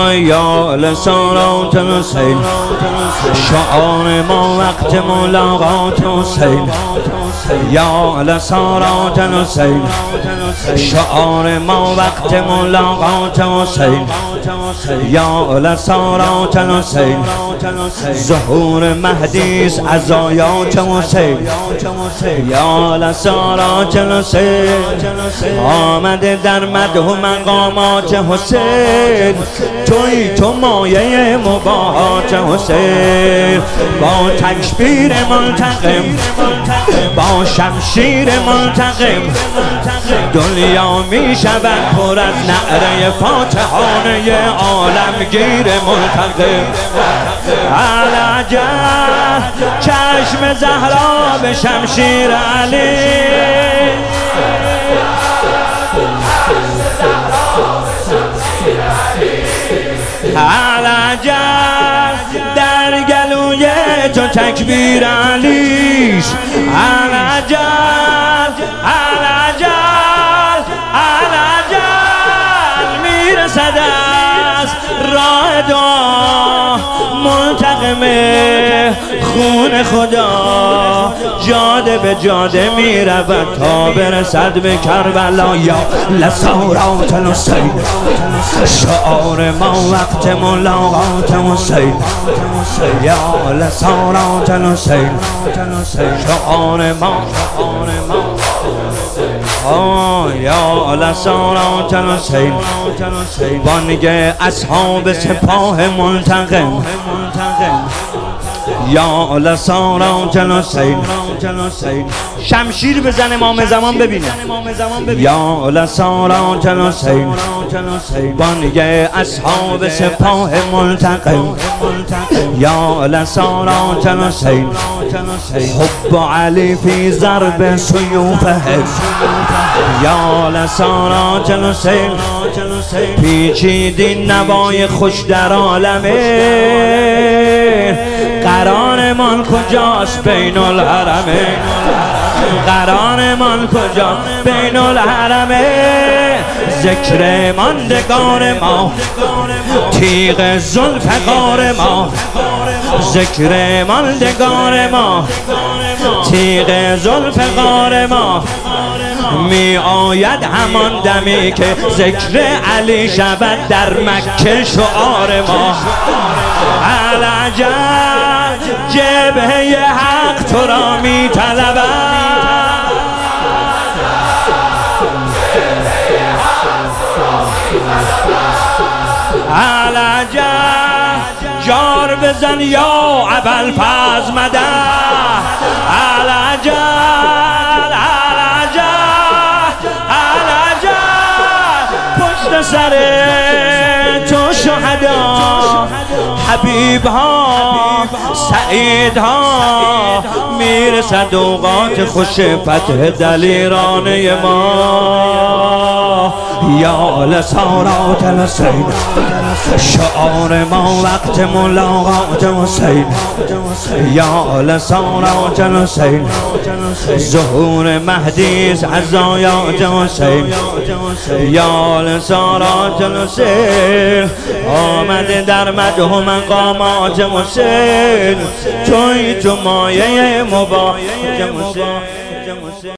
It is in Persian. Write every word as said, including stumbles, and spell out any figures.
یا لسارات حسین، شعار ما وقت ملاقات حسین. یا لسارات حسین، شعار ما وقت ملاقات حسین. یا لسارات حسین، ظهور مهدیست از آیات حسین. یا لسارات حسین، آمده در مدح و مقامات حسین. توی تو مایه مباهات حسین. با تکبیر منتقم، با شمشیر منتقم، دنیا می شود پر از نعره فاتحانه عالمگیر منتقم. العجب چشم زهرا به شمشیر علی، العجب در گلوی تو تکبیر علیش. العجب العجب العجب میرسد از راه دعا منتقم خون خدا، جاده به جاده می رود تا برسد به کربلا. یا لسارات حسین، شعار ما وقت ملاقات حسین. یا لسارات حسین، شعار ما آه یا لسارات حسین، بانگ اصحاب سپاه منتقم. یا لسارات حسین، شمشیر بزن امام زمان ببینه. یا لسارات حسین، بانگ اصحاب سپاه منتقم. یا لسارات حسین، حب علی فی ضرب سیوفهم. یا لسارات حسین، پیچیدین نوای خوش در عالمه. قرارمان کجاست بین الحرمین، قرارمان کجا بین الحرمین. ذکر ماندگار ما، تیغ ذوالفقار ما. ذکر ماندگار ما، تیغ ذوالفقار ما. می آید همان دمی که ذکر علی شود در مکه شعار ما. العجب جبهه حق تو را می طلبد. العجب جار بزن یا ابوالفضل مدح. العجب پشت سر تو شهدا، حبیب ها، سعید ها، میرسد اوقات خوش فتح دلیرانه ما. یا لسارات حسین، شعار ما وقت ملاقات حسین. یا لسارات حسین، ظهور مهدیست از آیات حسین. یا لسارات حسین، آمده در مدح و مقامات حسین. توی تو مایه مباهات حسین.